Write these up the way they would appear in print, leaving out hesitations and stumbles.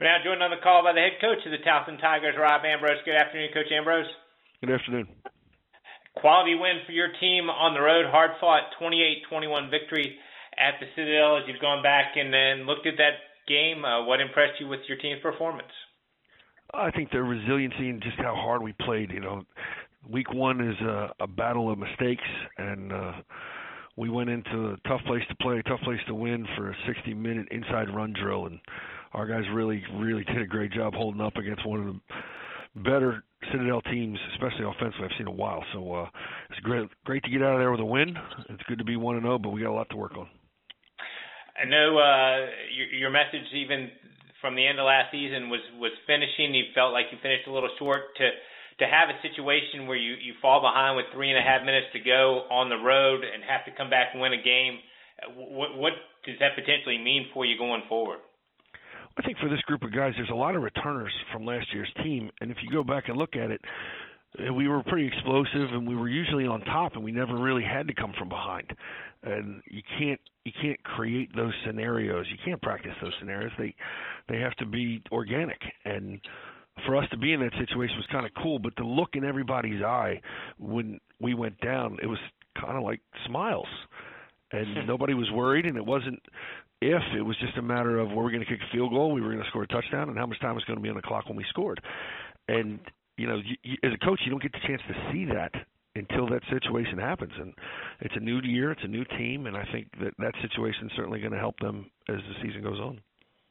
We're now joined on the call by the head coach of the Towson Tigers, Rob Ambrose. Good afternoon, Coach Ambrose. Good afternoon. Quality win for your team on the road, hard-fought 28-21 victory at the Citadel. As you've gone back and then looked at that game, what impressed you with your team's performance? I think their resiliency and just how hard we played. Week one is a battle of mistakes, and we went into a tough place to play, a tough place to win for a 60-minute inside run drill, and our guys really did a great job holding up against one of the better Citadel teams, especially offensively, I've seen in a while. So it's great to get out of there with a win. It's good to be 1-0, but we got a lot to work on. I know your message even from the end of last season was finishing. You felt like you finished a little short. To have a situation where you fall behind with 3.5 minutes to go on the road and have to come back and win a game, what does that potentially mean for you going forward? I think for this group of guys, there's a lot of returners from last year's team, and if you go back and look at it, we were pretty explosive, and we were usually on top, and we never really had to come from behind. And you can't create those scenarios. You can't practice those scenarios. They have to be organic. And for us to be in that situation was kind of cool, but the look in everybody's eye when we went down, it was kind of like smiles. And nobody was worried, and it wasn't if, it was just a matter of were we going to kick a field goal, we were going to score a touchdown, and how much time was going to be on the clock when we scored. And, as a coach, you don't get the chance to see that until that situation happens. And it's a new year, it's a new team, and I think that situation is certainly going to help them as the season goes on.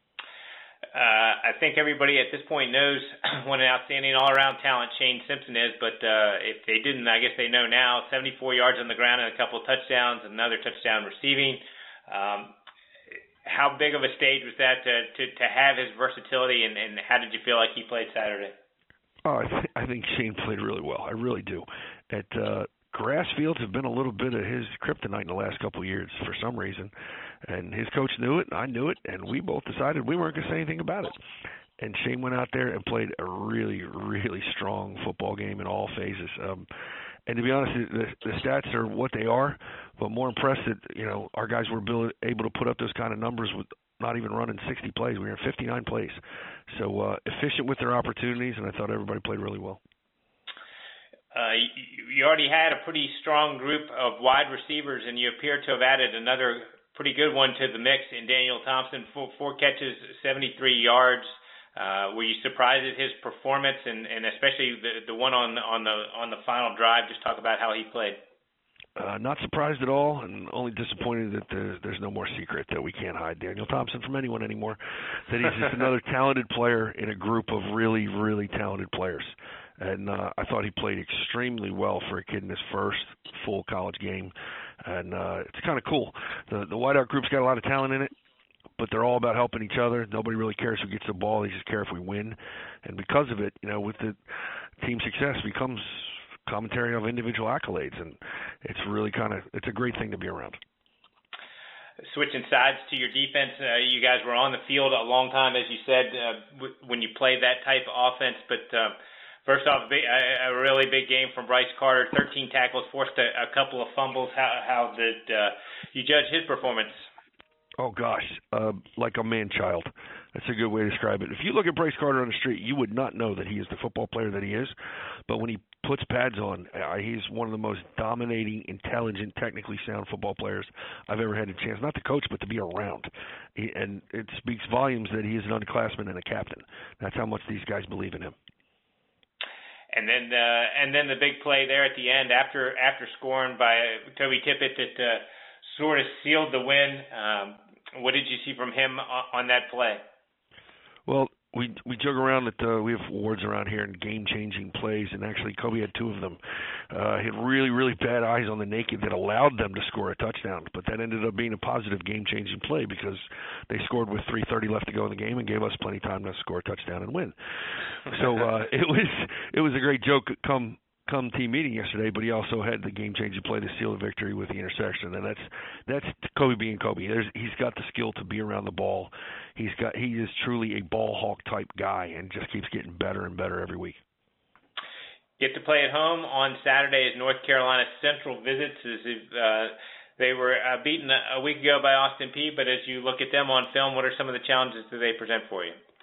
I think everybody at this point knows what an outstanding all-around talent Shane Simpson is, but if they didn't, I guess they know now. 74 yards on the ground and a couple of touchdowns, another touchdown receiving. How big of a stage was that to have his versatility, and how did you feel like he played Saturday? Oh, I think Shane played really well. I really do. Grass fields have been a little bit of his kryptonite in the last couple of years for some reason, and his coach knew it, I knew it, and we both decided we weren't going to say anything about it. And Shane went out there and played a really strong football game in all phases. And to be honest, the stats are what they are, but more impressed that our guys were able to put up those kind of numbers with not even running 60 plays. We were in 59 plays. So efficient with their opportunities, and I thought everybody played really well. You already had a pretty strong group of wide receivers, and you appear to have added another pretty good one to the mix in Daniel Thompson. Four catches, 73 yards. Were you surprised at his performance, and especially the one on the final drive? Just talk about how he played. Not surprised at all, and only disappointed that there's no more secret that we can't hide Daniel Thompson from anyone anymore. That he's just another talented player in a group of really talented players. And I thought he played extremely well for a kid in his first full college game. And it's kind of cool. The wideout group's got a lot of talent in it, but they're all about helping each other. Nobody really cares who gets the ball. They just care if we win. And because of it, with the team success becomes commentary of individual accolades. And it's really it's a great thing to be around. Switching sides to your defense, you guys were on the field a long time, as you said, when you played that type of offense. But first off, a really big game from Bryce Carter, 13 tackles, forced a couple of fumbles. How did you judge his performance? Oh, gosh, like a man-child. That's a good way to describe it. If you look at Bryce Carter on the street, you would not know that he is the football player that he is. But when he puts pads on, he's one of the most dominating, intelligent, technically sound football players I've ever had a chance, not to coach, but to be around. And it speaks volumes that he is an underclassman and a captain. That's how much these guys believe in him. And then the big play there at the end after scoring by Toby Tippett that sort of sealed the win. What did you see from him on that play? Well, we joke around that we have awards around here in game-changing plays, and actually Kobe had two of them. He had really bad eyes on the naked that allowed them to score a touchdown, but that ended up being a positive game-changing play because they scored with 3:30 left to go in the game and gave us plenty of time to score a touchdown and win. So it was a great joke come team meeting yesterday, but he also had the game-changing play to seal the victory with the interception, and that's Kobe being Kobe. He's got the skill to be around the ball. He is truly a ball hawk type guy, and just keeps getting better and better every week. Get to play at home on Saturday as North Carolina Central visits. They were beaten a week ago by Austin Peay, but as you look at them on film, what are some of the challenges that they present for you?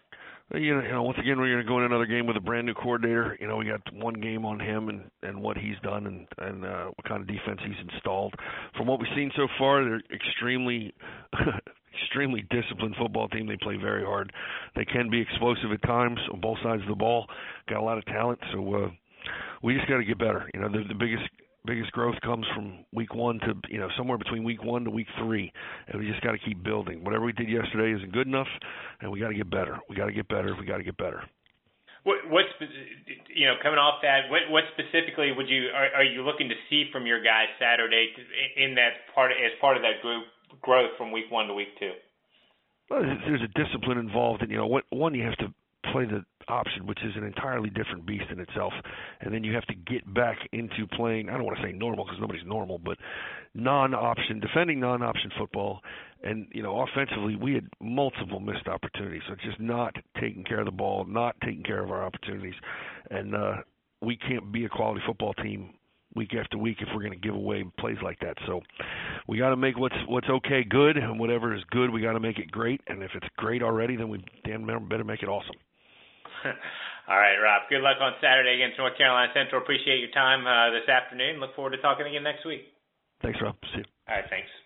Once again, we're going to go in another game with a brand new coordinator. We got one game on him and what he's done and what kind of defense he's installed. From what we've seen so far, they're extremely extremely disciplined football team. They play very hard. They can be explosive at times on both sides of the ball. Got a lot of talent, so we just got to get better. The biggest growth comes from week 1 to somewhere between week 1 to week 3, and we just got to keep building. Whatever we did yesterday isn't good enough, and we got to get better. We got to get better. We got to get better. What's coming off that? What specifically are you looking to see from your guys Saturday in that part as part of that group growth from week 1 to week 2? Well, there's a discipline involved, and one, you have to play the option, which is an entirely different beast in itself, and then you have to get back into playing, I don't want to say normal because nobody's normal, but defending non-option football. And offensively, we had multiple missed opportunities, so just not taking care of the ball, not taking care of our opportunities, and we can't be a quality football team week after week if we're going to give away plays like that. So we got to make what's okay good, and whatever is good, we got to make it great. And if it's great already, then we damn better make it awesome. All right, Rob. Good luck on Saturday against North Carolina Central. Appreciate your time this afternoon. Look forward to talking again next week. Thanks, Rob. See you. All right, thanks.